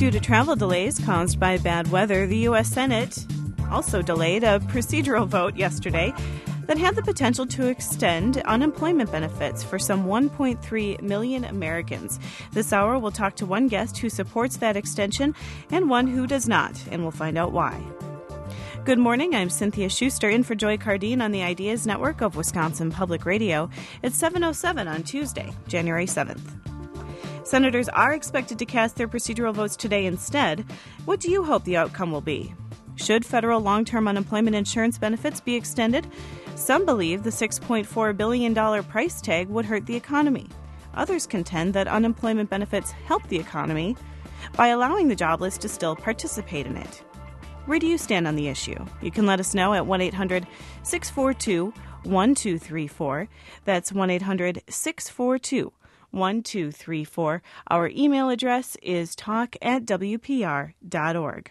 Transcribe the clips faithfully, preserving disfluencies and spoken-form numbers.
Due to travel delays caused by bad weather, the U S Senate also delayed a procedural vote yesterday that had the potential to extend unemployment benefits for some one point three million Americans. This hour, we'll talk to one guest who supports that extension and one who does not, and we'll find out why. Good morning, I'm Cynthia Schuster, in for Joy Cardine on the Ideas Network of Wisconsin Public Radio. It's seven oh seven on Tuesday, January seventh. Senators are expected to cast their procedural votes today instead. What do you hope the outcome will be? Should federal long-term unemployment insurance benefits be extended? Some believe the six point four billion dollars price tag would hurt the economy. Others contend that unemployment benefits help the economy by allowing the jobless to still participate in it. Where do you stand on the issue? You can let us know at one eight hundred six four two one two three four. That's one eight hundred six four two one two three four. Our email address is talk at w p r dot org.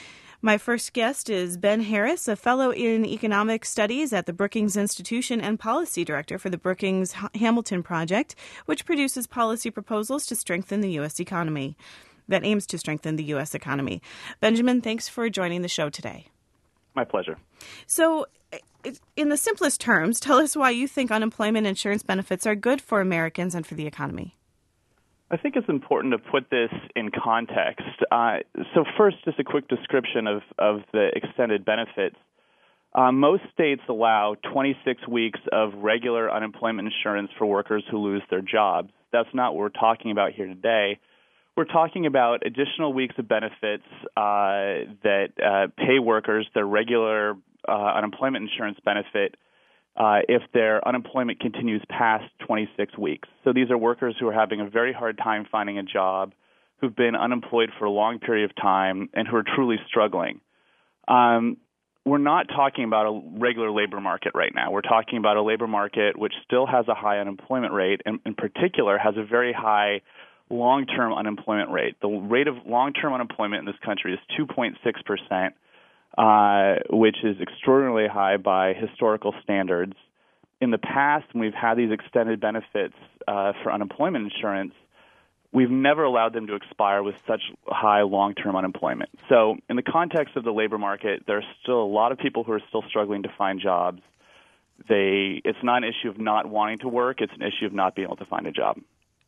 My first guest is Ben Harris, a fellow in economic studies at the Brookings Institution and policy director for the Brookings Hamilton Project, which produces policy proposals to strengthen the U S economy, that aims to strengthen the U S economy. Benjamin, thanks for joining the show today. My pleasure. So, in the simplest terms, tell us why you think unemployment insurance benefits are good for Americans and for the economy. I think it's important to put this in context. Uh, so first, just a quick description of, of the extended benefits. Uh, most states allow twenty-six weeks of regular unemployment insurance for workers who lose their jobs. That's not what we're talking about here today. We're talking about additional weeks of benefits uh, that uh, pay workers their regular uh, unemployment insurance benefit Uh, if their unemployment continues past twenty-six weeks. So these are workers who are having a very hard time finding a job, who've been unemployed for a long period of time, and who are truly struggling. Um, we're not talking about a regular labor market right now. We're talking about a labor market which still has a high unemployment rate, and in particular has a very high long-term unemployment rate. The rate of long-term unemployment in this country is two point six percent. Uh, which is extraordinarily high by historical standards. In the past, when we've had these extended benefits uh, for unemployment insurance, we've never allowed them to expire with such high long-term unemployment. So in the context of the labor market, there are still a lot of people who are still struggling to find jobs. They, it's not an issue of not wanting to work, it's an issue of not being able to find a job.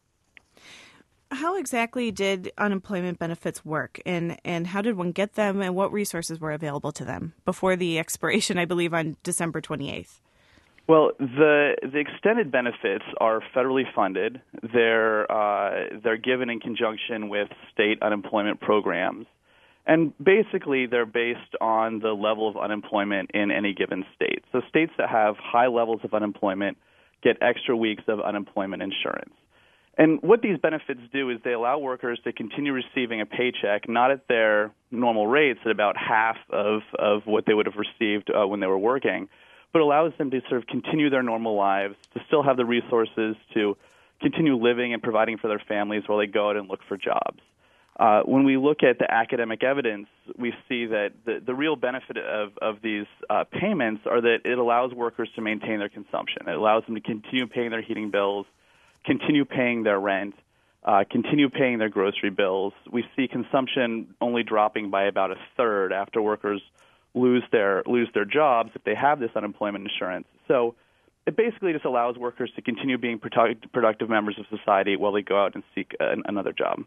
How exactly did unemployment benefits work, and, and how did one get them, and what resources were available to them before the expiration, I believe, on December twenty-eighth? Well, the the extended benefits are federally funded. They're uh, they're given in conjunction with state unemployment programs, and basically they're based on the level of unemployment in any given state. So states that have high levels of unemployment get extra weeks of unemployment insurance. And what these benefits do is they allow workers to continue receiving a paycheck, not at their normal rates, at about half of, of what they would have received uh, when they were working, but allows them to sort of continue their normal lives, to still have the resources to continue living and providing for their families while they go out and look for jobs. Uh, when we look at the academic evidence, we see that the, the real benefit of, of these uh, payments are that it allows workers to maintain their consumption. It allows them to continue paying their heating bills, continue paying their rent, uh, continue paying their grocery bills. We see consumption only dropping by about a third after workers lose their lose their jobs if they have this unemployment insurance. So it basically just allows workers to continue being product, productive members of society while they go out and seek an, another job.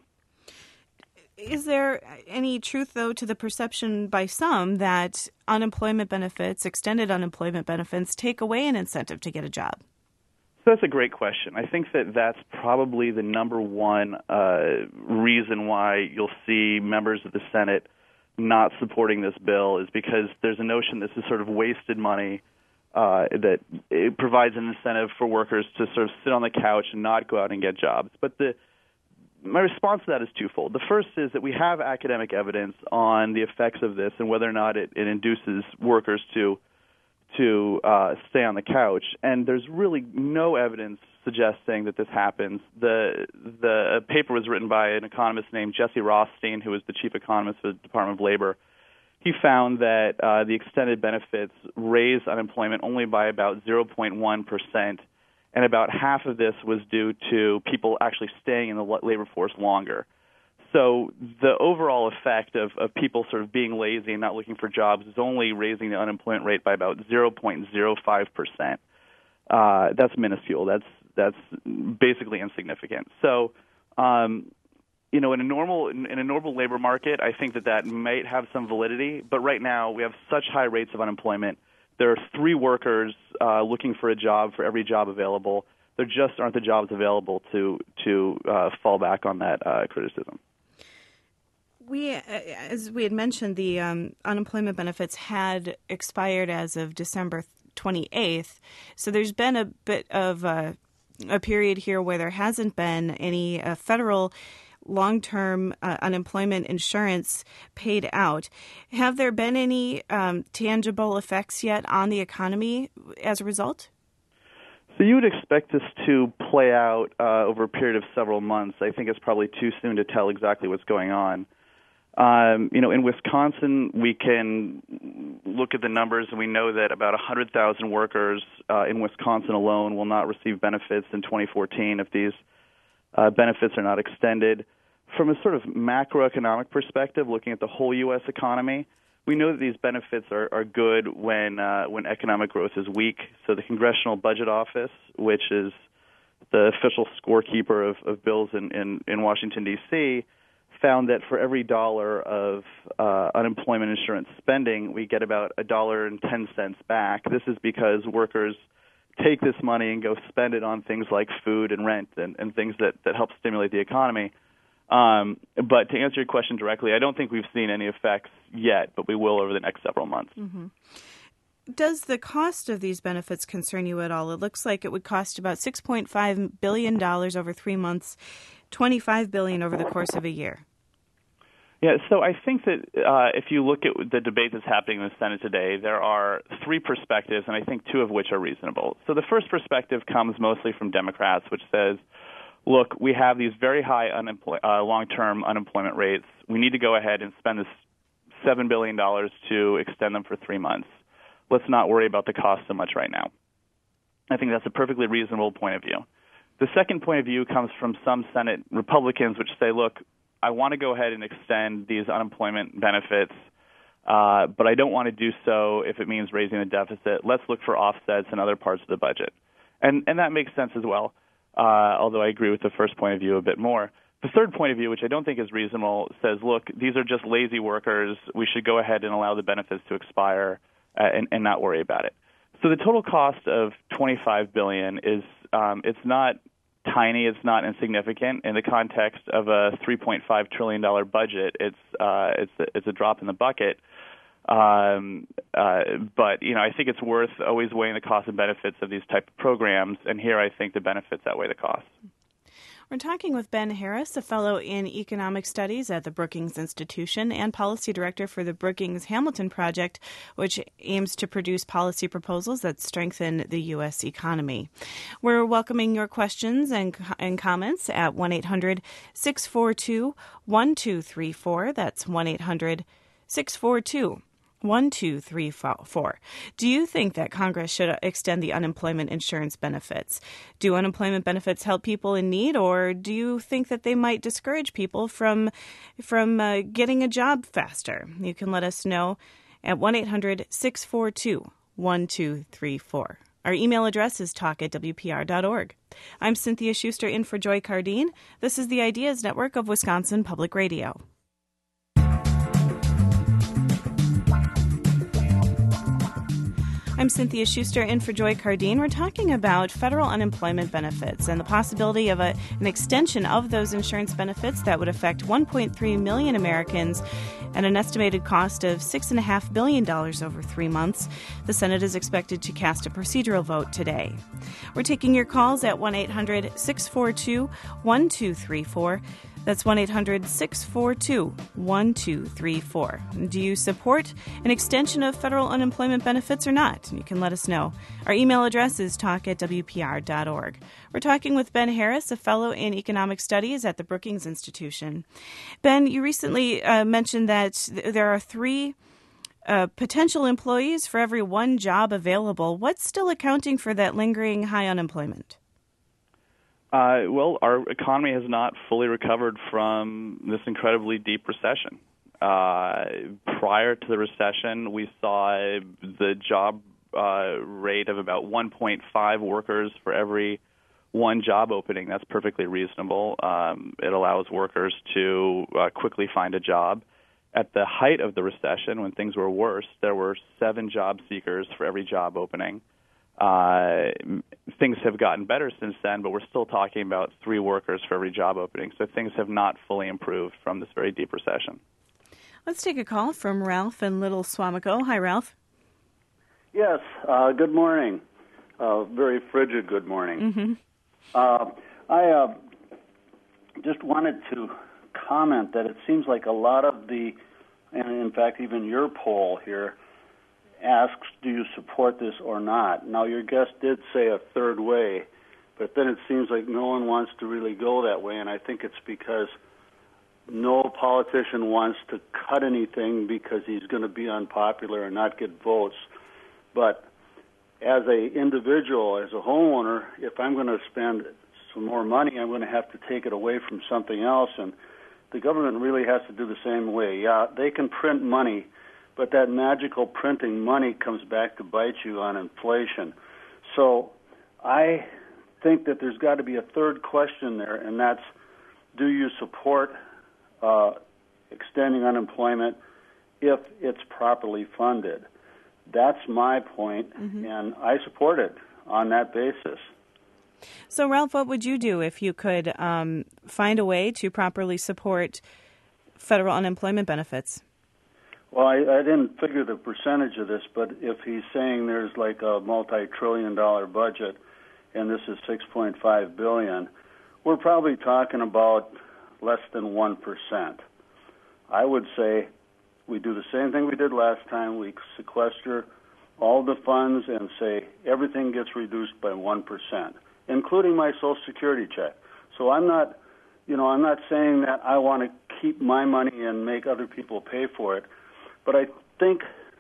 Is there any truth, though, to the perception by some that unemployment benefits, extended unemployment benefits, take away an incentive to get a job? That's a great question. I think that that's probably the number one uh, reason why you'll see members of the Senate not supporting this bill is because there's a notion this is sort of wasted money, uh, that it provides an incentive for workers to sort of sit on the couch and not go out and get jobs. But the my response to that is twofold. The first is that we have academic evidence on the effects of this and whether or not it, it induces workers to to uh, stay on the couch, and there's really no evidence suggesting that this happens. The the paper was written by an economist named Jesse Rothstein, who is the chief economist for the Department of Labor. He found that uh, the extended benefits raised unemployment only by about zero point one percent, and about half of this was due to people actually staying in the labor force longer. So the overall effect of, of people sort of being lazy and not looking for jobs is only raising the unemployment rate by about zero point zero five percent. Uh, that's minuscule. That's that's basically insignificant. So, um, you know, in a normal in, in a normal labor market, I think that that might have some validity. But right now, we have such high rates of unemployment. There are three workers uh, looking for a job for every job available. There just aren't the jobs available to to uh, fall back on that uh, criticism. We, as we had mentioned, the um, unemployment benefits had expired as of December twenty-eighth. So there's been a bit of a, a period here where there hasn't been any uh, federal long-term uh, unemployment insurance paid out. Have there been any um, tangible effects yet on the economy as a result? So you would expect this to play out uh, over a period of several months. I think it's probably too soon to tell exactly what's going on. Um, you know, in Wisconsin, we can look at the numbers, and we know that about one hundred thousand workers uh, in Wisconsin alone will not receive benefits in twenty fourteen if these uh, benefits are not extended. From a sort of macroeconomic perspective, looking at the whole U S economy, we know that these benefits are, are good when uh, when economic growth is weak. So the Congressional Budget Office, which is the official scorekeeper of, of bills in, in, in Washington, D C, found that for every dollar of uh, unemployment insurance spending, we get about a dollar and ten cents back. This is because workers take this money and go spend it on things like food and rent and, and things that, that help stimulate the economy. Um, but to answer your question directly, I don't think we've seen any effects yet, but we will over the next several months. Mm-hmm. Does the cost of these benefits concern you at all? It looks like it would cost about six point five billion dollars over three months, twenty-five billion dollars over the course of a year. Yeah, so I think that uh, if you look at the debate that's happening in the Senate today, there are three perspectives, and I think two of which are reasonable. So the first perspective comes mostly from Democrats, which says, look, we have these very high unemploy- uh, long-term unemployment rates. We need to go ahead and spend this seven billion dollars to extend them for three months. Let's not worry about the cost so much right now. I think that's a perfectly reasonable point of view. The second point of view comes from some Senate Republicans, which say, look, I want to go ahead and extend these unemployment benefits, uh, but I don't want to do so if it means raising the deficit. Let's look for offsets in other parts of the budget. And, and that makes sense as well, uh, although I agree with the first point of view a bit more. The third point of view, which I don't think is reasonable, says, look, these are just lazy workers. We should go ahead and allow the benefits to expire uh, and, and not worry about it. So the total cost of twenty-five billion dollars is um, it's not tiny, it's not insignificant in the context of a three point five trillion dollars budget. It's uh, it's a, it's a drop in the bucket. Um, uh, but you know, I think it's worth always weighing the costs and benefits of these type of programs. And here, I think the benefits outweigh the costs. We're talking with Ben Harris, a fellow in economic studies at the Brookings Institution and policy director for the Brookings Hamilton Project, which aims to produce policy proposals that strengthen the U S economy. We're welcoming your questions and, and comments at one eight hundred six four two one two three four. That's one eight hundred six four two one two three four. Do you think that Congress should extend the unemployment insurance benefits? Do unemployment benefits help people in need, or do you think that they might discourage people from from uh, getting a job faster? You can let us know at one eight hundred six four two one two three four. Our email address is talk at w p r dot org. I'm Cynthia Schuster in for Joy Cardine. This is the Ideas Network of Wisconsin Public Radio. I'm Cynthia Schuster in for Joy Cardine. We're talking about federal unemployment benefits and the possibility of a, an extension of those insurance benefits that would affect one point three million Americans at an estimated cost of six point five billion dollars over three months. The Senate is expected to cast a procedural vote today. We're taking your calls at one eight hundred six four two one two three four. That's one eight hundred six four two one two three four. Do you support an extension of federal unemployment benefits or not? You can let us know. Our email address is talk at w p r dot org. We're talking with Ben Harris, a fellow in economic studies at the Brookings Institution. Ben, you recently uh, mentioned that th- there are three uh, potential employees for every one job available. What's still accounting for that lingering high unemployment? Uh, well, our economy has not fully recovered from this incredibly deep recession. Uh, prior to the recession, we saw the job uh, rate of about one point five workers for every one job opening. That's perfectly reasonable. Um, it allows workers to uh, quickly find a job. At the height of the recession, when things were worse, there were seven job seekers for every job opening. Uh, things have gotten better since then, but we're still talking about three workers for every job opening. So things have not fully improved from this very deep recession. Let's take a call from Ralph in Little Swamico. Hi, Ralph. Yes, uh, good morning. Uh, very frigid good morning. Mm-hmm. Uh, I uh, just wanted to comment that it seems like a lot of the, and in fact even your poll here, asks, do you support this or not? Now, your guest did say a third way, but then it seems like no one wants to really go that way, and I think it's because no politician wants to cut anything because he's going to be unpopular and not get votes. But as an individual, as a homeowner, if I'm going to spend some more money, I'm going to have to take it away from something else, and the government really has to do the same way. Yeah, they can print money, but that magical printing money comes back to bite you on inflation. So I think that there's got to be a third question there, and that's, do you support uh, extending unemployment if it's properly funded? That's my point, mm-hmm. and I support it on that basis. So, Ralph, what would you do if you could um, find a way to properly support federal unemployment benefits? Well, I, I didn't figure the percentage of this, but if he's saying there's like a multi-trillion dollar budget and this is six point five billion dollars, we're probably talking about less than one percent. I would say we do the same thing we did last time. We sequester all the funds and say everything gets reduced by one percent, including my Social Security check. So I'm not, you know, I'm not saying that I want to keep my money and make other people pay for it, but I think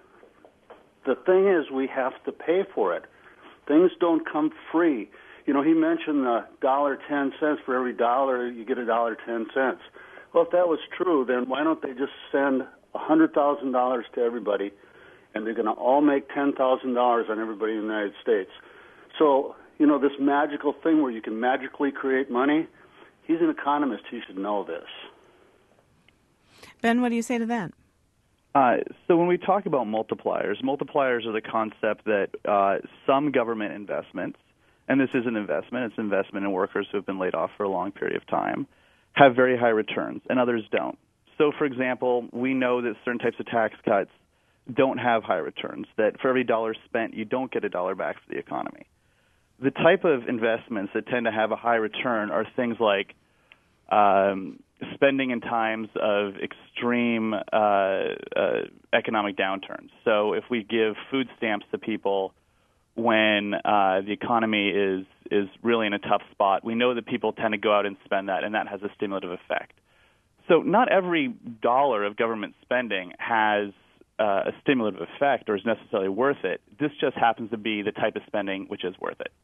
the thing is we have to pay for it. Things don't come free. You know, he mentioned the dollar ten cents for every dollar you get a dollar ten cents. Well, if that was true, then why don't they just send a hundred thousand dollars to everybody, and they're going to all make ten thousand dollars on everybody in the United States? So, you know, this magical thing where you can magically create money. He's an economist. He should know this. Ben, what do you say to that? Uh, so when we talk about multipliers, multipliers are the concept that uh, some government investments, and this is an investment, it's investment in workers who have been laid off for a long period of time, have very high returns, and others don't. So, for example, we know that certain types of tax cuts don't have high returns, that for every dollar spent, you don't get a dollar back for the economy. The type of investments that tend to have a high return are things like um, spending in times of extreme uh, uh, economic downturns. So if we give food stamps to people when uh, the economy is is really in a tough spot, we know that people tend to go out and spend that, and that has a stimulative effect. So not every dollar of government spending has uh, a stimulative effect or is necessarily worth it. This just happens to be the type of spending which is worth it.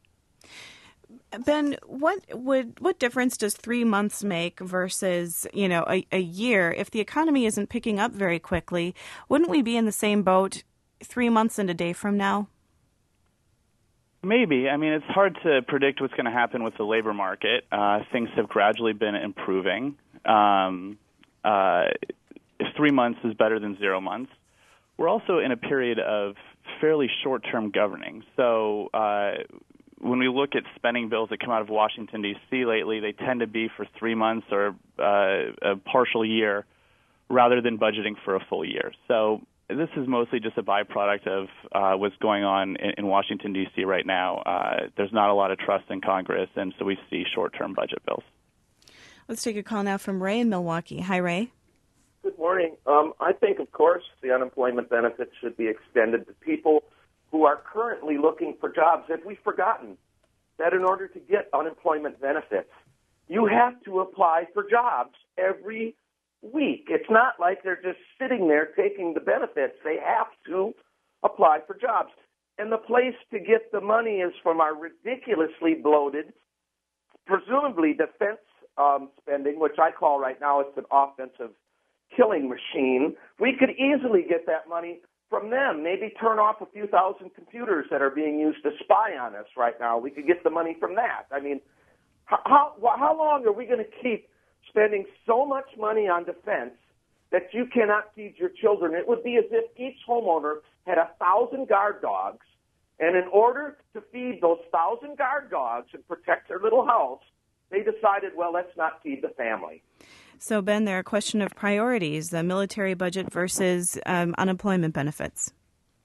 Ben, what would what difference does three months make versus, you know, a, a year? If the economy isn't picking up very quickly, wouldn't we be in the same boat three months and a day from now? Maybe. I mean, it's hard to predict what's going to happen with the labor market. Uh, things have gradually been improving. Um, uh, if three months is better than zero months, we're also in a period of fairly short-term governing. So uh, when we look at spending bills that come out of Washington, D C lately, they tend to be for three months or uh, a partial year rather than budgeting for a full year. So this is mostly just a byproduct of uh, what's going on in, in Washington, D C right now. Uh, there's not a lot of trust in Congress, and so we see short-term budget bills. Let's take a call now from Ray in Milwaukee. Hi, Ray. Good morning. Um, I think, of course, the unemployment benefits should be extended to people who are currently looking for jobs. Have we forgotten that in order to get unemployment benefits, you have to apply for jobs every week? It's not like they're just sitting there taking the benefits. They have to apply for jobs. And the place to get the money is from our ridiculously bloated presumably defense um, spending, which I call right now it's an offensive killing machine, we could easily get that money from them. Maybe turn off a few thousand computers that are being used to spy on us right now. We could get the money from that. I mean, how how long are we going to keep spending so much money on defense that you cannot feed your children? It would be as if each homeowner had a thousand guard dogs, and in order to feed those thousand guard dogs and protect their little house, they decided, well, let's not feed the family. So, Ben, there are a question of priorities, the military budget versus um, unemployment benefits.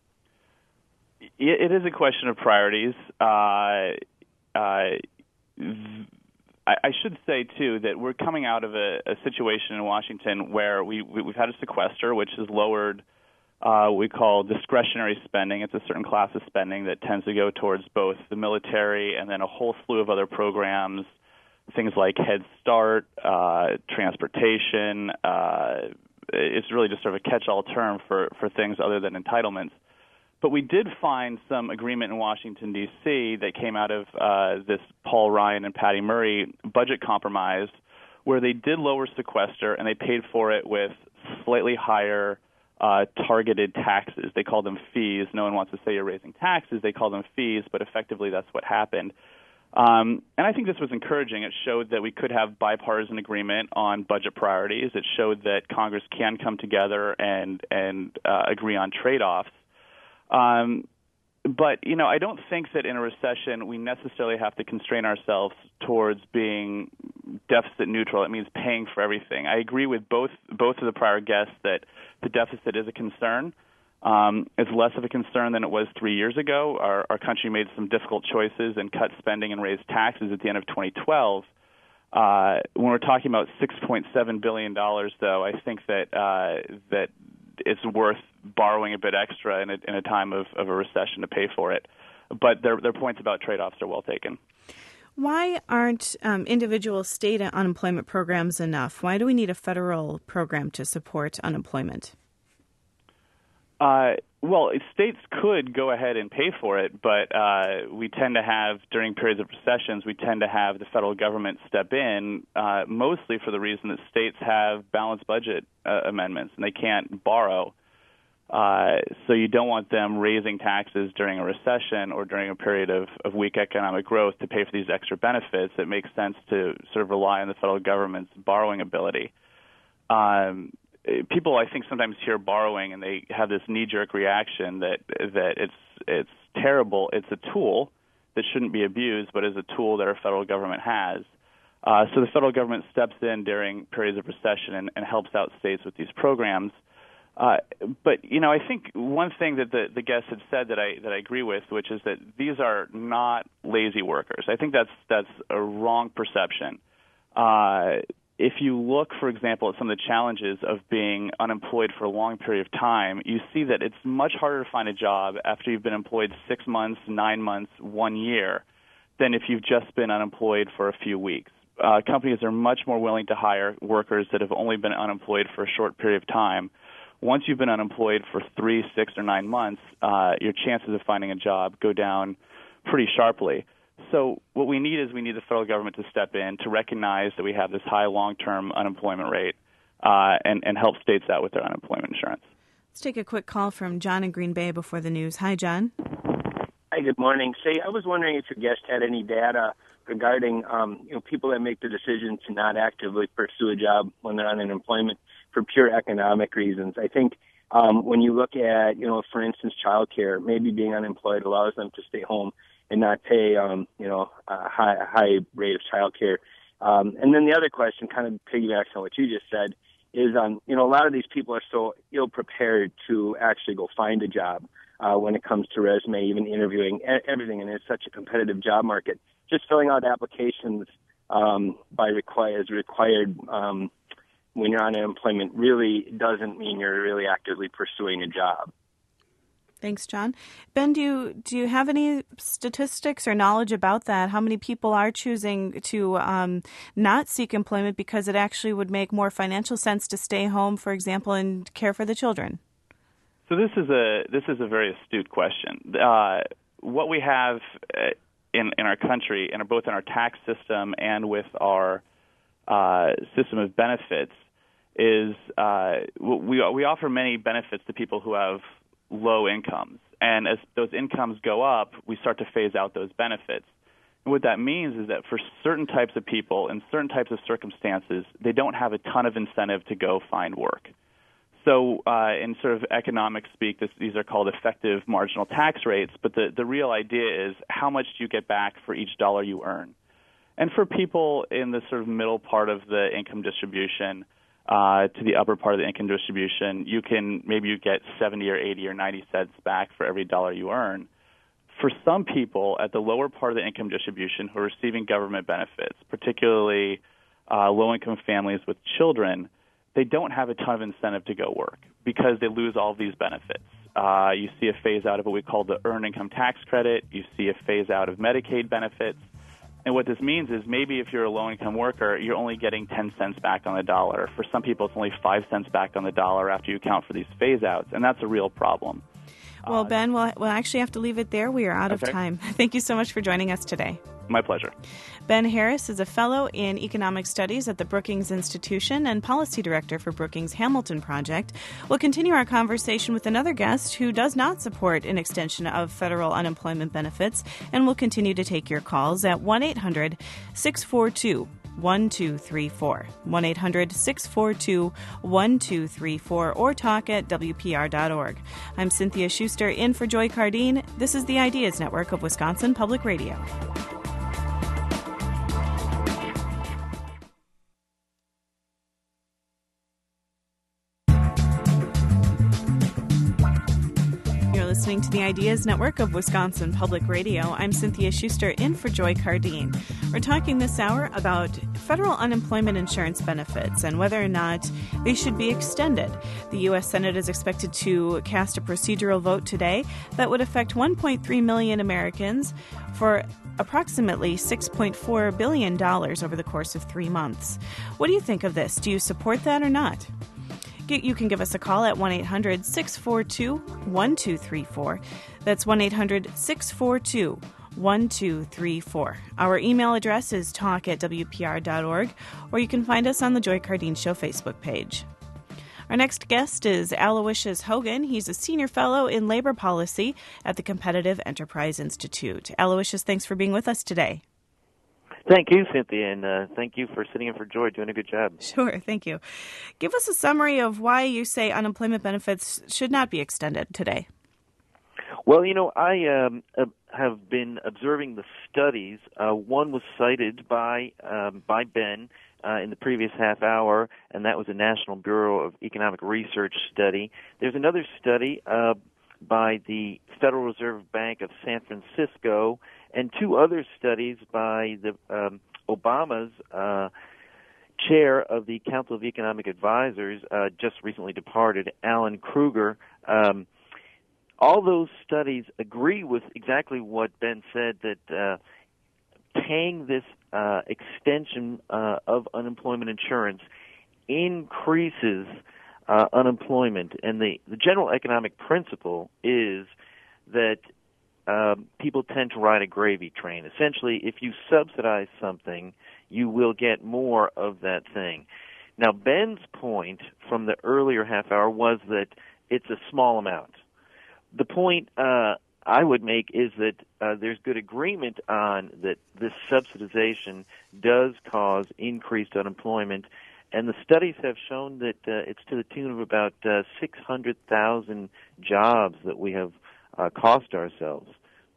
It is a question of priorities. Uh, uh, I should say, too, that we're coming out of a, a situation in Washington where we, we, we've had a sequester, which has lowered uh, what we call discretionary spending. It's a certain class of spending that tends to go towards both the military and then a whole slew of other programs, things like Head Start, uh, transportation. Uh, it's really just sort of a catch-all term for, for things other than entitlements. But we did find some agreement in Washington, D C that came out of uh, this Paul Ryan and Patty Murray budget compromise where they did lower sequester and they paid for it with slightly higher uh, targeted taxes. They call them fees. No one wants to say you're raising taxes. They call them fees, but effectively that's what happened. Um, and I think this was encouraging. It showed that we could have bipartisan agreement on budget priorities. It showed that Congress can come together and, and uh, agree on trade-offs. Um, but, you know, I don't think that in a recession we necessarily have to constrain ourselves towards being deficit neutral. It means paying for everything. I agree with both both of the prior guests that the deficit is a concern. Um, it's less of a concern than it was three years ago. Our, our country made some difficult choices and cut spending and raised taxes at the end of twenty twelve. Uh, when we're talking about six point seven billion dollars, though, I think that uh, that it's worth borrowing a bit extra in a, in a time of, of a recession to pay for it. But their, their points about trade-offs are well taken. Why aren't um, individual state unemployment programs enough? Why do we need a federal program to support unemployment? Uh, well, states could go ahead and pay for it, but uh, we tend to have, during periods of recessions, we tend to have the federal government step in, uh, mostly for the reason that states have balanced budget uh, amendments, and they can't borrow. Uh, so you don't want them raising taxes during a recession or during a period of, of weak economic growth to pay for these extra benefits. It makes sense to sort of rely on the federal government's borrowing ability. Um, people, I think, sometimes hear borrowing and they have this knee-jerk reaction that that it's it's terrible. It's a tool that shouldn't be abused, but is a tool that our federal government has. Uh, so the federal government steps in during periods of recession and, and helps out states with these programs. Uh, but, you know, I think one thing that the, the guests had said that I that I agree with, which is that these are not lazy workers. I think that's that's a wrong perception. Uh, if you look, for example, at some of the challenges of being unemployed for a long period of time, you see that it's much harder to find a job after you've been employed six months, nine months, one year, than if you've just been unemployed for a few weeks. Uh, companies are much more willing to hire workers that have only been unemployed for a short period of time. Once you've been unemployed for three, six, or nine months, uh, your chances of finding a job go down pretty sharply. So what we need is we need the federal government to step in to recognize that we have this high long-term unemployment rate uh, and, and help states out with their unemployment insurance. Let's take a quick call from John in Green Bay before the news. Hi, John. Hi, good morning. Say, I was wondering if your guest had any data regarding um, you know, people that make the decision to not actively pursue a job when they're on unemployment for pure economic reasons. I think um, when you look at, you know, for instance, childcare, maybe being unemployed allows them to stay home and not pay, um, you know, a high, a high rate of childcare. Um, and then the other question kind of piggybacks on what you just said is, um, you know, a lot of these people are so ill-prepared to actually go find a job uh, when it comes to resume, even interviewing, everything, and it's such a competitive job market. Just filling out applications um, by require, as required um, when you're on unemployment really doesn't mean you're really actively pursuing a job. Thanks, John. Ben, do you, do you have any statistics or knowledge about that? How many people are choosing to um, not seek employment because it actually would make more financial sense to stay home, for example, and care for the children? So this is a this is a very astute question. Uh, what we have uh, in, in our country, and both in our tax system and with our uh, system of benefits, is uh, we we offer many benefits to people who have low incomes, and as those incomes go up, we start to phase out those benefits. And what that means is that for certain types of people in certain types of circumstances, they don't have a ton of incentive to go find work. So uh, in sort of economic speak, this, these are called effective marginal tax rates, but the, the real idea is how much do you get back for each dollar you earn? And for people in the sort of middle part of the income distribution uh, to the upper part of the income distribution, you can maybe you get seventy or eighty or ninety cents back for every dollar you earn. For some people at the lower part of the income distribution who are receiving government benefits, particularly uh, low-income families with children, they don't have a ton of incentive to go work because they lose all of these benefits. Uh, you see a phase out of what we call the earned income tax credit. You see a phase out of Medicaid benefits. And what this means is maybe if you're a low-income worker, you're only getting ten cents back on the dollar. For some people, it's only five cents back on the dollar after you account for these phase-outs, and that's a real problem. Well, Ben, we'll, we'll actually have to leave it there. We are out okay. of time. Thank you so much for joining us today. My pleasure. Ben Harris is a fellow in economic studies at the Brookings Institution and policy director for Brookings Hamilton Project. We'll continue our conversation with another guest who does not support an extension of federal unemployment benefits, and we'll continue to take your calls at one eight hundred six four two one two three four, one eight hundred six four two one two three four, or talk at W P R dot org. I'm Cynthia Schuster in for Joy Cardine. This is the Ideas Network of Wisconsin Public Radio. Listening to the Ideas Network of Wisconsin Public Radio. I'm Cynthia Schuster in for Joy Cardine. We're talking this hour about federal unemployment insurance benefits and whether or not they should be extended. The U S Senate is expected to cast a procedural vote today that would affect one point three million Americans for approximately six point four billion dollars over the course of three months. What do you think of this? Do you support that or not? You can give us a call at one eight hundred six four two one two three four. That's one eight hundred six four two one two three four. Our email address is talk at W P R dot org, or you can find us on the Joy Cardine Show Facebook page. Our next guest is Aloysius Hogan. He's a senior fellow in labor policy at the Competitive Enterprise Institute. Aloysius, thanks for being with us today. Thank you, Cynthia, and uh, thank you for sitting in for Joy, doing a good job. Sure, thank you. Give us a summary of why you say unemployment benefits should not be extended today. Well, you know, I um, uh, have been observing the studies. Uh, one was cited by um, by Ben uh, in the previous half hour, and that was a National Bureau of Economic Research study. There's another study uh, by the Federal Reserve Bank of San Francisco, and two other studies by the um, Obama's uh, chair of the Council of Economic Advisors, uh, just recently departed, Alan Kruger. Um, all those studies agree with exactly what Ben said, that uh, paying this uh, extension uh, of unemployment insurance increases uh, unemployment. And the, the general economic principle is that Um, people tend to ride a gravy train. Essentially, if you subsidize something, you will get more of that thing. Now, Ben's point from the earlier half hour was that it's a small amount. The point uh, I would make is that uh, there's good agreement on that this subsidization does cause increased unemployment, and the studies have shown that uh, it's to the tune of about uh, six hundred thousand jobs that we have uh, cost ourselves.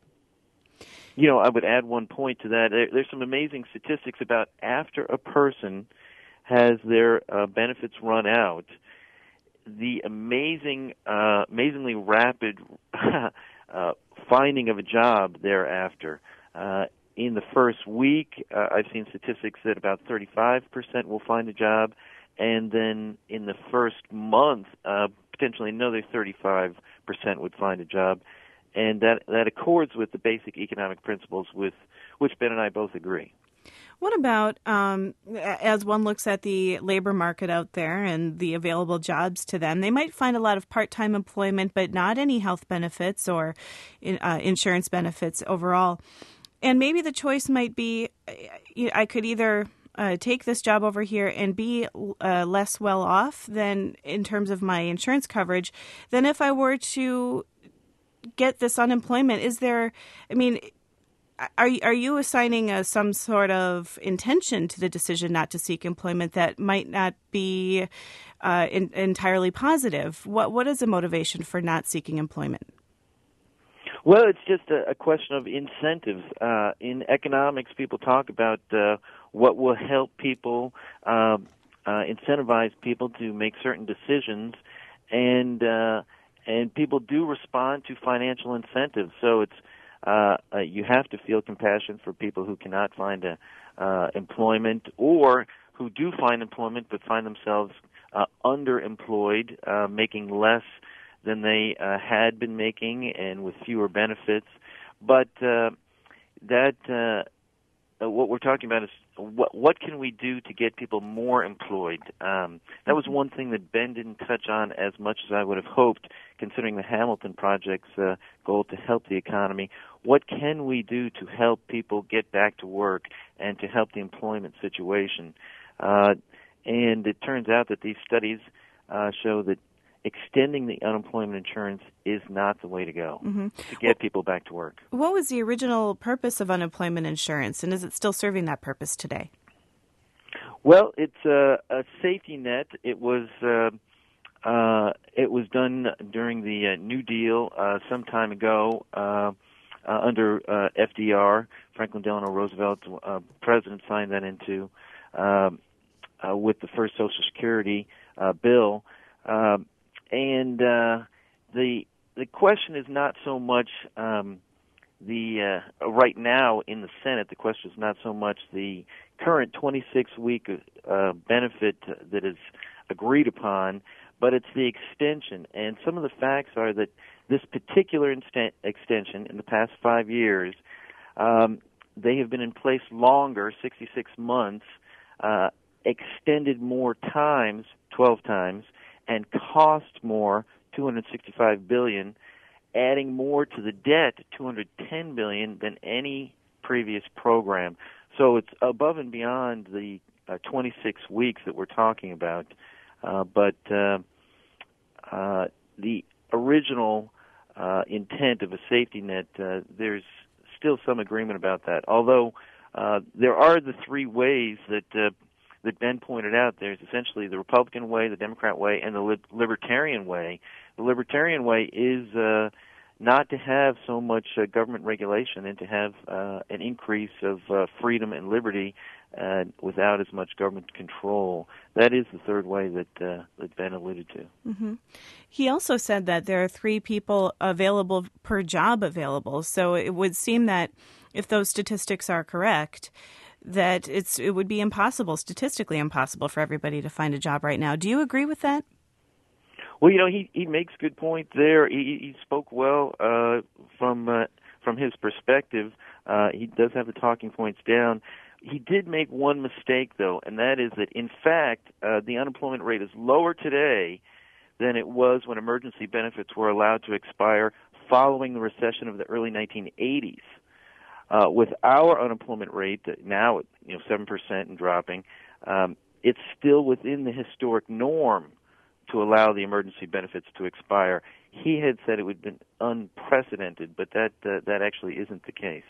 You know, I would add one point to that. There, there's some amazing statistics about after a person has their uh, benefits run out, the amazing, uh, amazingly rapid uh, finding of a job thereafter. Uh, in the first week, uh, I've seen statistics that about thirty-five percent will find a job, and then in the first month, uh, potentially another thirty-five percent would find a job. And that, that accords with the basic economic principles with which Ben and I both agree. What about, um, as one looks at the labor market out there and the available jobs to them, they might find a lot of part-time employment but not any health benefits or uh, insurance benefits overall. And maybe the choice might be I could either uh, take this job over here and be uh, less well off than in terms of my insurance coverage than if I were to get this unemployment. Is there, I mean, are, are you assigning a, some sort of intention to the decision not to seek employment that might not be uh, in, entirely positive? What What is the motivation for not seeking employment? Well, it's just a, a question of incentives. Uh, in economics, people talk about uh, what will help people, uh, uh, incentivize people to make certain decisions, and uh, and people do respond to financial incentives. So it's uh, uh, you have to feel compassion for people who cannot find a, uh, employment, or who do find employment but find themselves uh, underemployed, uh, making less than they uh, had been making and with fewer benefits. But uh, that uh, what we're talking about is what, what can we do to get people more employed? Um, that was one thing that Ben didn't touch on as much as I would have hoped, considering the Hamilton Project's uh, goal to help the economy. What can we do to help people get back to work and to help the employment situation? Uh, and it turns out that these studies uh, show that extending the unemployment insurance is not the way to go mm-hmm. to get people back to work. What was the original purpose of unemployment insurance, and is it still serving that purpose today? Well, it's a, a safety net. It was uh, uh, it was done during the uh, New Deal uh, some time ago uh, uh, under uh, F D R. Franklin Delano Roosevelt, uh, president, signed that into uh, uh, with the first Social Security uh, bill. Uh, And uh, the the question is not so much um, the uh, right now in the Senate. The question is not so much the current twenty-six week uh, benefit that is agreed upon, but it's the extension. And some of the facts are that this particular instant extension in the past five years, um, they have been in place longer, sixty-six months, uh, extended more times, twelve times, and cost more, two hundred sixty-five billion dollars, adding more to the debt, two hundred ten billion dollars, than any previous program. So it's above and beyond the uh, twenty-six weeks that we're talking about. Uh, but uh, uh, the original uh, intent of a safety net, uh, there's still some agreement about that. Although uh, there are the three ways that uh, that Ben pointed out. There's essentially the Republican way, the Democrat way, and the li- Libertarian way. The Libertarian way is uh, not to have so much uh, government regulation and to have uh, an increase of uh, freedom and liberty uh, without as much government control. That is the third way that, uh, that Ben alluded to. Mm-hmm. He also said that there are three people available per job available. So it would seem that if those statistics are correct, that it's it would be impossible, statistically impossible, for everybody to find a job right now. Do you agree with that? Well, you know, he, he makes good point there. He, he spoke well uh, from uh, from his perspective. Uh, he does have the talking points down. He did make one mistake, though, and that is that, in fact, uh, the unemployment rate is lower today than it was when emergency benefits were allowed to expire following the recession of the early nineteen eighties. Uh, with our unemployment rate now at you know seven percent and dropping, um, it's still within the historic norm to allow the emergency benefits to expire. He had said it would have been unprecedented, but that uh, that actually isn't the case.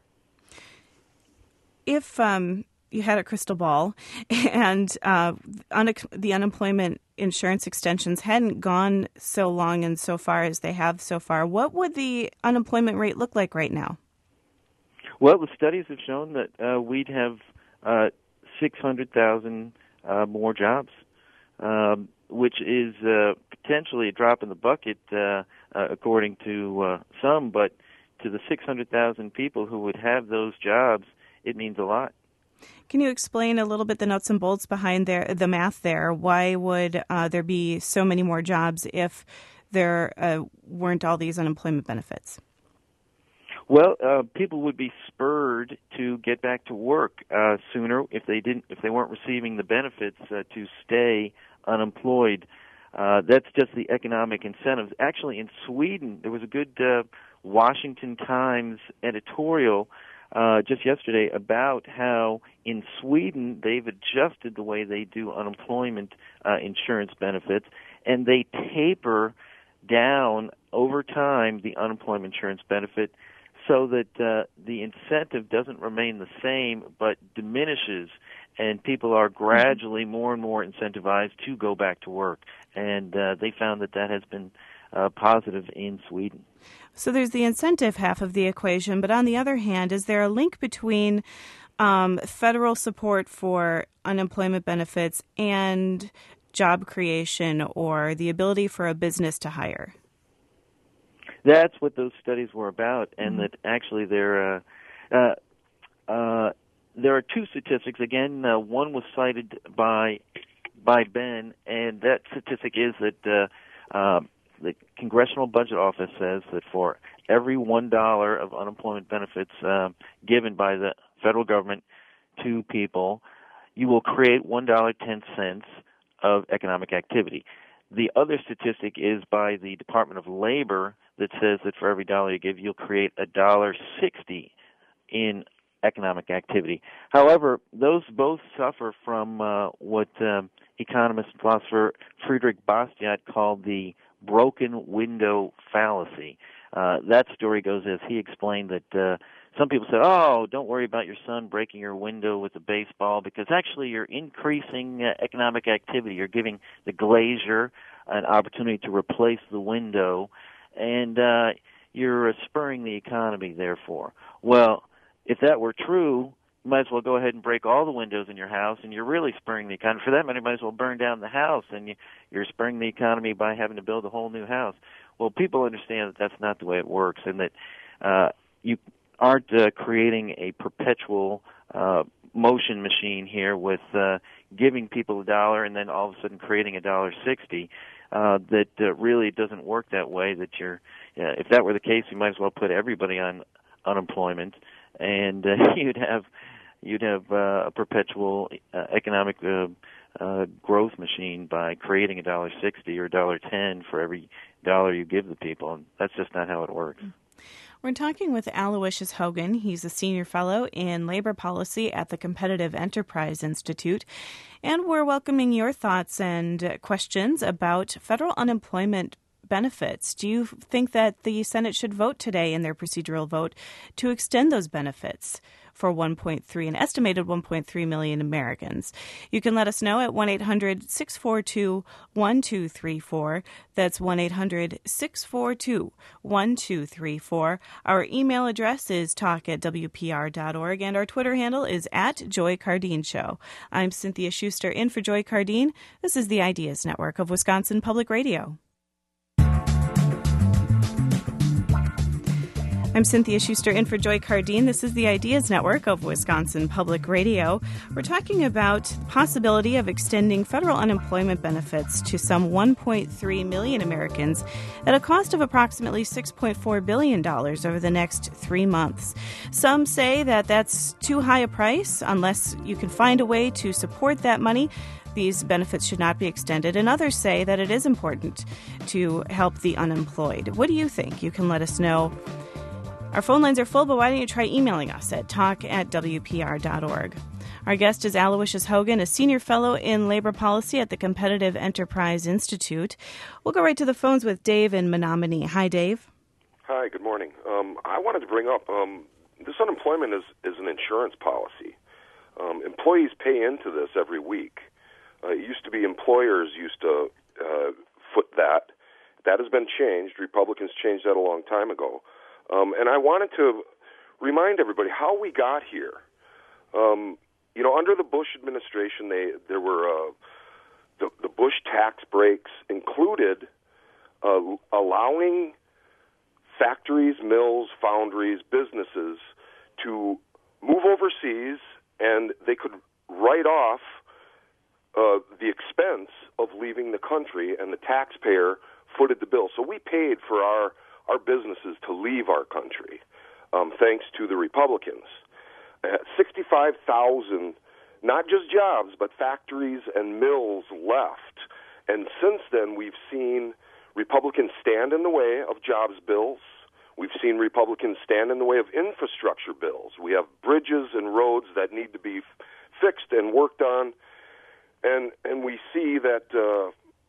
If um, you had a crystal ball and uh, un- the unemployment insurance extensions hadn't gone so long and so far as they have so far, what would the unemployment rate look like right now? Well, the studies have shown that uh, we'd have uh, six hundred thousand uh, more jobs, um, which is uh, potentially a drop in the bucket, uh, uh, according to uh, some, but to the six hundred thousand people who would have those jobs, it means a lot. Can you explain a little bit the nuts and bolts behind there, the math there? Why would uh, there be so many more jobs if there uh, weren't all these unemployment benefits? Well, uh, people would be spurred to get back to work uh, sooner if they didn't, if they weren't receiving the benefits uh, to stay unemployed. Uh, that's just the economic incentives. Actually, in Sweden, there was a good uh, Washington Times editorial uh, just yesterday about how in Sweden they've adjusted the way they do unemployment uh, insurance benefits, and they taper down over time the unemployment insurance benefit so that uh, the incentive doesn't remain the same but diminishes, and people are gradually more and more incentivized to go back to work. And uh, they found that that has been uh, positive in Sweden. So there's the incentive half of the equation, but on the other hand, is there a link between um, federal support for unemployment benefits and job creation or the ability for a business to hire? That's what those studies were about, and mm-hmm. that actually there, uh, uh, uh, there are two statistics. Again, uh, one was cited by by Ben, and that statistic is that uh, uh, the Congressional Budget Office says that for every one dollar of unemployment benefits uh, given by the federal government to people, you will create one dollar ten cents of economic activity. The other statistic is by the Department of Labor that says that for every dollar you give, you'll create a dollar sixty in economic activity. However, those both suffer from uh, what um, economist and philosopher Friedrich Bastiat called the broken window fallacy. Uh, that story goes as he explained that uh, some people said, oh, don't worry about your son breaking your window with a baseball, because actually you're increasing uh, economic activity. You're giving the glazier an opportunity to replace the window, and uh, you're uh, spurring the economy, therefore. Well, if that were true, you might as well go ahead and break all the windows in your house, and you're really spurring the economy. For that matter, you might as well burn down the house, and you, you're spurring the economy by having to build a whole new house. Well, people understand that that's not the way it works, and that uh, you aren't uh, creating a perpetual uh, motion machine here with uh, giving people a dollar and then all of a sudden creating a dollar sixty. Uh, that uh, really doesn't work that way. That you're, uh, if that were the case, you might as well put everybody on unemployment, and uh, you'd have you'd have uh, a perpetual uh, economic uh, uh, growth machine by creating a dollar sixty or a dollar ten for every dollar you give the people, and that's just not how it works. We're talking with Aloysius Hogan. He's a senior fellow in labor policy at the Competitive Enterprise Institute. And we're welcoming your thoughts and questions about federal unemployment benefits. Do you think that the Senate should vote today in their procedural vote to extend those benefits for one point three, an estimated one point three million Americans? You can let us know at one eight hundred six four two one two three four. That's one eight hundred six four two one two three four. Our email address is talk at w p r dot org, and our Twitter handle is at Joy Cardine Show. I'm Cynthia Schuster in for Joy Cardine. This is the Ideas Network of Wisconsin Public Radio. I'm Cynthia Schuster in for Joy Cardine. This is the Ideas Network of Wisconsin Public Radio. We're talking about the possibility of extending federal unemployment benefits to some one point three million Americans at a cost of approximately six point four billion dollars over the next three months. Some say that that's too high a price. Unless you can find a way to support that money, these benefits should not be extended, and others say that it is important to help the unemployed. What do you think? You can let us know. Our phone lines are full, but why don't you try emailing us at talk at w p r dot org. Our guest is Aloysius Hogan, a senior fellow in labor policy at the Competitive Enterprise Institute. We'll go right to the phones with Dave in Menominee. Hi, Dave. Hi, good morning. Um, I wanted to bring up um, this unemployment is, is an insurance policy. Um, employees pay into this every week. Uh, it used to be employers used to uh, foot that. That has been changed. Republicans changed that a long time ago. Um, and I wanted to remind everybody how we got here. Um, you know, under the Bush administration, they there were uh, the, the Bush tax breaks included uh, allowing factories, mills, foundries, businesses to move overseas, and they could write off uh, the expense of leaving the country, and the taxpayer footed the bill. So we paid for our our businesses to leave our country, um, thanks to the Republicans. Uh, sixty-five thousand, not just jobs, but factories and mills left. And since then, we've seen Republicans stand in the way of jobs bills. We've seen Republicans stand in the way of infrastructure bills. We have bridges and roads that need to be f- fixed and worked on, and and we see that uh,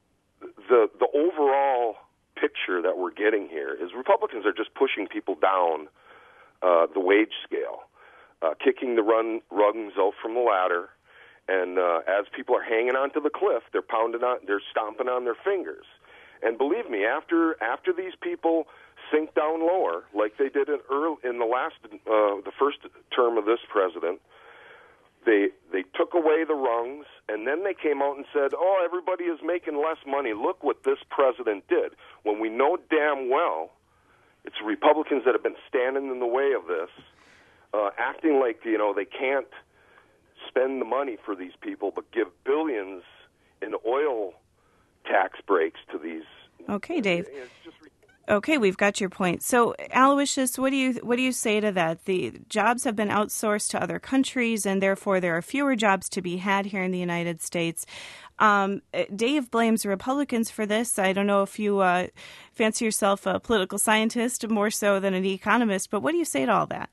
the the overall picture that we're getting here is Republicans are just pushing people down uh, the wage scale, uh, kicking the run rungs out from the ladder, and uh, as people are hanging onto the cliff, they're pounding on, they're stomping on their fingers. And believe me, after after these people sink down lower, like they did in early, in the last uh, the first term of this president, they they took away the rungs, and then they came out and said, "Oh, everybody is making less money. Look what this president did." When we know damn well it's Republicans that have been standing in the way of this, uh, acting like you know they can't spend the money for these people, but give billions in oil tax breaks to these. Okay, Dave. Okay, we've got your point. So, Aloysius, what do you what do you say to that? The jobs have been outsourced to other countries, and therefore there are fewer jobs to be had here in the United States. Um, Dave blames Republicans for this. I don't know if you uh, fancy yourself a political scientist more so than an economist, but what do you say to all that?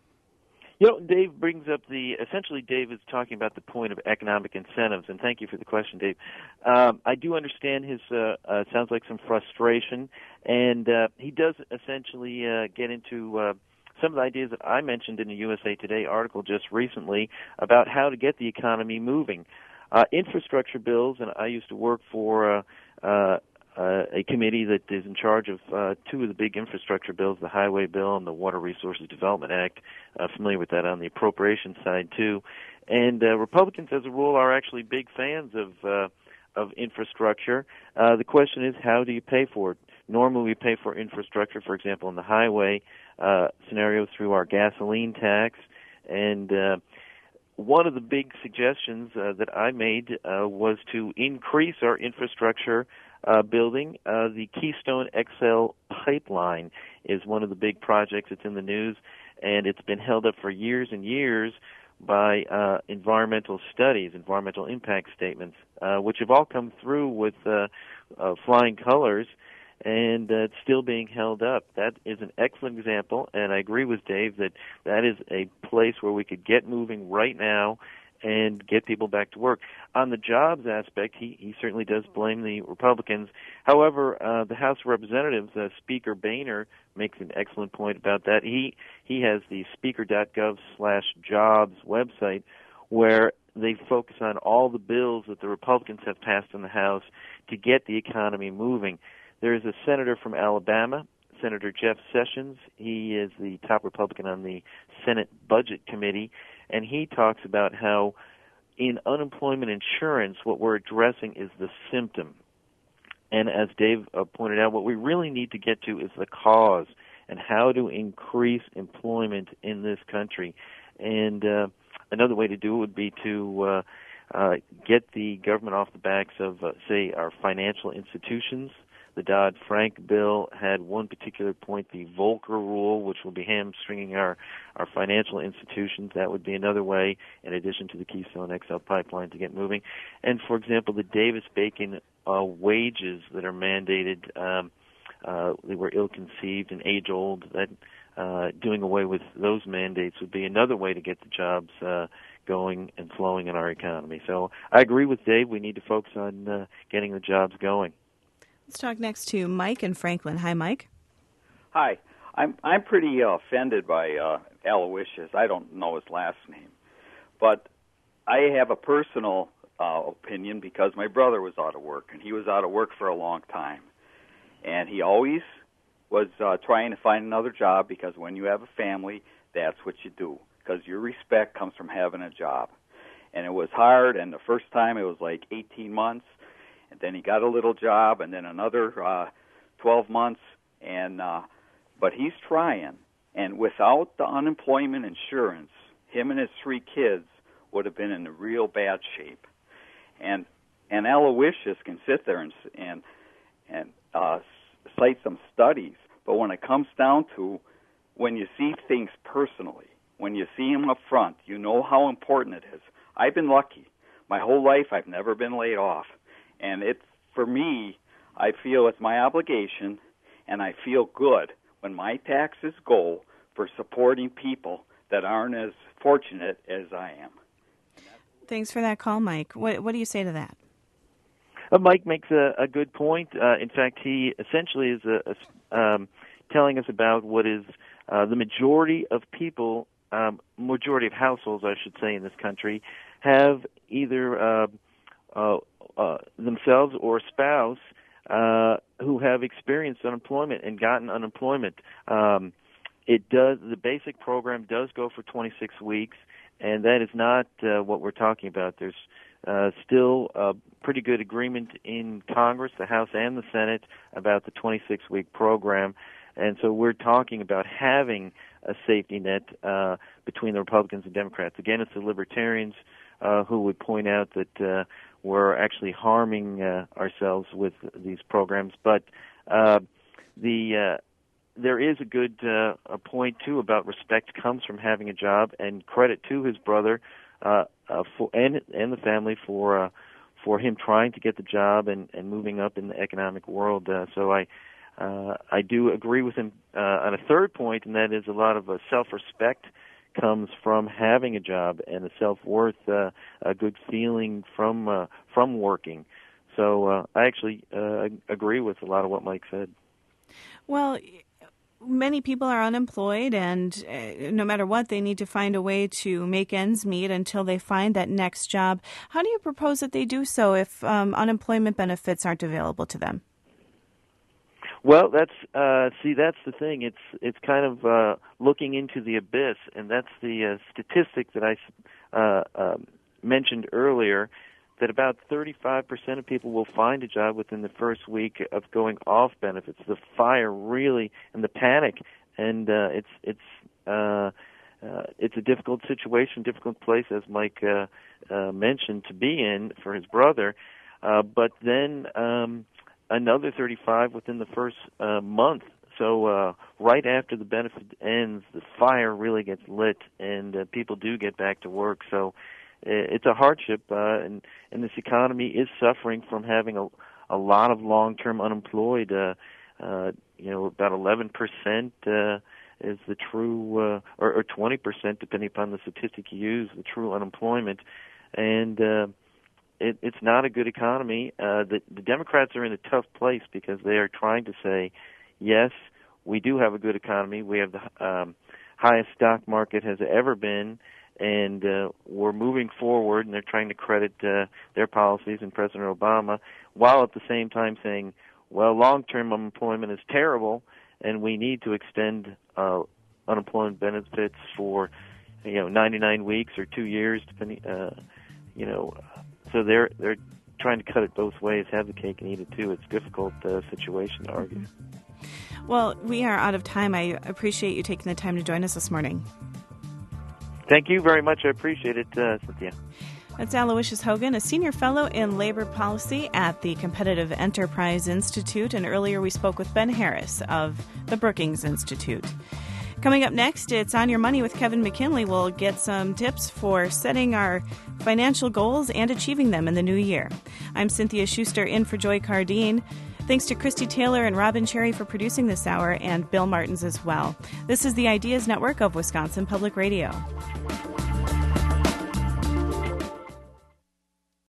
You know, Dave brings up the, essentially Dave is talking about the point of economic incentives, and thank you for the question, Dave. Um, I do understand his, uh, uh, sounds like some frustration, and uh, he does essentially uh, get into uh, some of the ideas that I mentioned in the U S A Today article just recently about how to get the economy moving. Uh, infrastructure bills, and I used to work for uh, uh, Uh, a committee that is in charge of uh, two of the big infrastructure bills, the Highway Bill and the Water Resources Development Act. Uh, familiar with that on the appropriation side, too. And uh, Republicans, as a rule, are actually big fans of uh, of infrastructure. Uh, the question is, how do you pay for it? Normally, we pay for infrastructure, for example, in the highway uh, scenario through our gasoline tax. And uh, one of the big suggestions uh, that I made uh, was to increase our infrastructure Uh, building. Uh, the Keystone X L pipeline is one of the big projects that's in the news, and it's been held up for years and years by uh, environmental studies, environmental impact statements, uh, which have all come through with uh, uh, flying colors, and uh, it's still being held up. That is an excellent example, and I agree with Dave that that is a place where we could get moving right now and get people back to work. On the jobs aspect, he, he certainly does blame the Republicans. However, uh, the House of Representatives, uh, Speaker Boehner, makes an excellent point about that. He he has the speaker.gov slash jobs website where they focus on all the bills that the Republicans have passed in the House to get the economy moving. There is a senator from Alabama, Senator Jeff Sessions. He is the top Republican on the Senate Budget Committee, and he talks about how in unemployment insurance, what we're addressing is the symptom. And as Dave uh, pointed out, what we really need to get to is the cause and how to increase employment in this country. And uh, another way to do it would be to uh, uh, get the government off the backs of, uh, say, our financial institutions. The Dodd-Frank bill had one particular point, the Volcker rule, which will be hamstringing our, our financial institutions. That would be another way, in addition to the Keystone X L pipeline, to get moving. And, for example, the Davis-Bacon uh, wages that are mandated, um, uh, they were ill-conceived and age-old. That uh, doing away with those mandates would be another way to get the jobs uh, going and flowing in our economy. So I agree with Dave. We need to focus on uh, getting the jobs going. Let's talk next to Mike in Franklin. Hi, Mike. Hi. I'm I'm pretty uh, offended by uh, Aloysius. I don't know his last name. But I have a personal uh, opinion because my brother was out of work, and he was out of work for a long time. And he always was uh, trying to find another job because when you have a family, that's what you do, because your respect comes from having a job. And it was hard, and the first time it was like eighteen months. And then he got a little job, and then another uh, twelve months. And uh, but he's trying. And without the unemployment insurance, him and his three kids would have been in a real bad shape. And and Aloysius can sit there and and and uh, cite some studies, but when it comes down to when you see things personally, when you see them up front, you know how important it is. I've been lucky. My whole life, I've never been laid off. And it's, for me, I feel it's my obligation, and I feel good when my taxes go for supporting people that aren't as fortunate as I am. Thanks for that call, Mike. What, what do you say to that? Uh, Mike makes a, a good point. Uh, in fact, he essentially is a, a, um, telling us about what is uh, the majority of people, um, majority of households, I should say, in this country, have either uh, uh, uh, themselves or a spouse uh, who have experienced unemployment and gotten unemployment. Um, it does. The basic program does go for twenty-six weeks, and that is not uh, what we're talking about. There's uh, still a pretty good agreement in Congress, the House and the Senate, about the twenty-six week program. And so we're talking about having a safety net uh, between the Republicans and Democrats. Again, it's the Libertarians uh, who would point out that uh, we're actually harming uh, ourselves with these programs. But uh, the uh, there is a good uh, a point, too, about respect comes from having a job, and credit to his brother uh, uh, for, and, and the family for uh, for him trying to get the job and, and moving up in the economic world. Uh, so I Uh, I do agree with him uh, on a third point, and that is a lot of uh, self-respect comes from having a job, and a self-worth, uh, a good feeling from uh, from working. So uh, I actually uh, agree with a lot of what Mike said. Well, many people are unemployed, and uh, no matter what, they need to find a way to make ends meet until they find that next job. How do you propose that they do so if um, unemployment benefits aren't available to them? Well, that's uh, see, that's the thing. It's it's kind of uh, looking into the abyss, and that's the uh, statistic that I uh, uh, mentioned earlier. That about thirty-five percent of people will find a job within the first week of going off benefits. The fire really and the panic, and uh, it's it's uh, uh, it's a difficult situation, difficult place, as Mike uh, uh, mentioned, to be in for his brother. Uh, but then. Um, Another thirty-five within the first uh, month. So uh, right after the benefit ends, the fire really gets lit, and uh, people do get back to work. So uh, it's a hardship, uh, and, and this economy is suffering from having a, a lot of long-term unemployed. Uh, uh, you know, about eleven percent uh, is the true, uh, or, or twenty percent, depending upon the statistic you use, the true unemployment. And uh, It, it's not a good economy. Uh, the, the Democrats are in a tough place because they are trying to say, yes, we do have a good economy. We have the um, highest stock market has ever been, and uh, we're moving forward, and they're trying to credit uh, their policies and President Obama, while at the same time saying, well, long-term unemployment is terrible, and we need to extend uh, unemployment benefits for, you know, ninety-nine weeks or two years, depending, uh, you know, So they're they're trying to cut it both ways, have the cake and eat it too. It's a difficult uh, situation to argue. Well, we are out of time. I appreciate you taking the time to join us this morning. Thank you very much. I appreciate it, uh, Cynthia. That's Aloysius Hogan, a senior fellow in labor policy at the Competitive Enterprise Institute. And earlier we spoke with Ben Harris of the Brookings Institute. Coming up next, it's On Your Money with Kevin McKinley. We'll get some tips for setting our financial goals and achieving them in the new year. I'm Cynthia Schuster in for Joy Cardine. Thanks to Christy Taylor and Robin Cherry for producing this hour, and Bill Martins as well. This is the Ideas Network of Wisconsin Public Radio.